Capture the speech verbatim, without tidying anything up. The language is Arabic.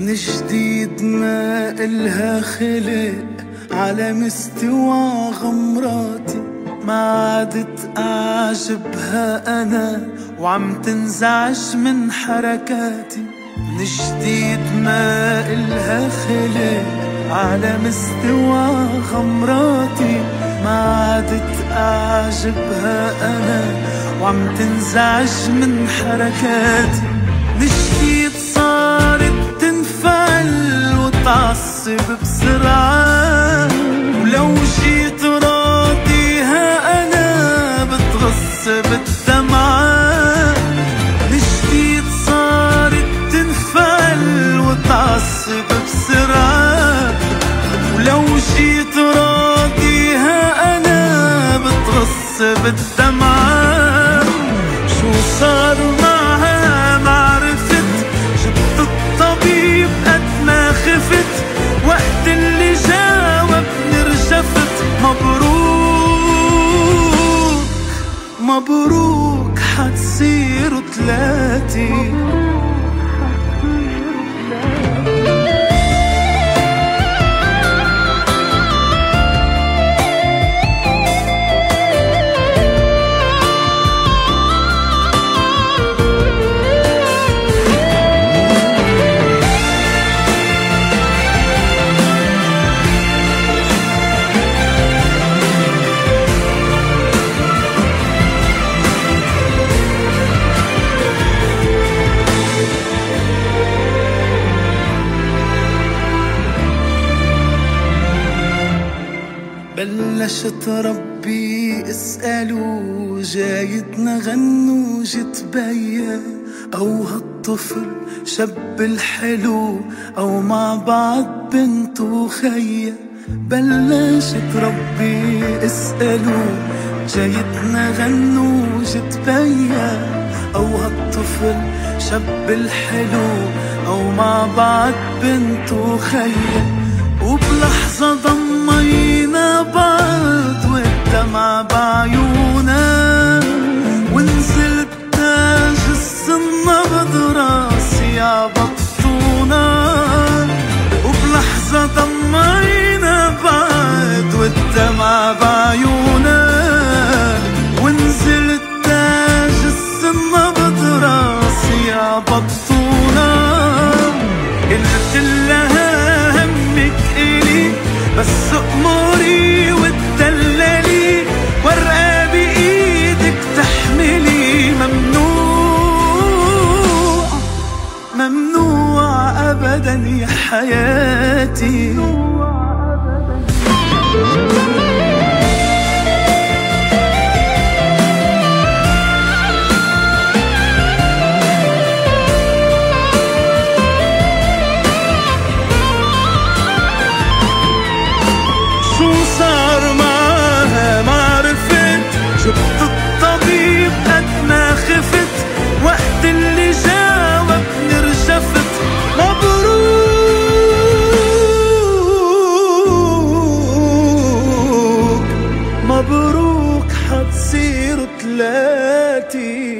جديد ما إلها خلق على مستوى غمراتي، ما عادت أعجبها أنا وعم تنزعج من حركاتي. من جديد ما إلها خلق على مستوى غمراتي، ما عادت أعجبها أنا وعم تنزعج من حركاتي. من جديد صارت تنفعل وتعصب بسرعة، ولو جيت راضيها أنا بتغص بالدمعة. من جديد صارت تنفعل وتعصب بسرعة، ولو جيت راضيها أنا بتغص بالدمعة. شو صار معها ما عرفت، جبت الطبيب قد ما خفت، وقت اللي جاوبني رجفت. مبروك مبروك حتصيروا تلاتي. بلشت ربي اسألوا، جايتنا غنوا جت بيا، أو هالطفل شب الحلو، أو مع بعض بنت وخيا. بلشت ربي اسألوا، جايتنا غنوا جت بيا، أو هالطفل شب الحلو، أو مع بعض بنت وخيا. وبلحظة ضمينا بعض والدمع بعيونا، ونزلت تاج السنة بدراسي عبطونا. وبلحظة ضمينا بعض والدمع بعيونا، ونزلت تاج السنة بدراسي عبطونا. قلت لها همك إلي بس أموري وتدللي، ورقة بإيدك تحملي. ممنوع ممنوع أبدا يا حياتي. جبت الطبيب قد ما خفت، وقت اللي جاوبني رجفت. مبروك مبروك حتصيروا تلاتي.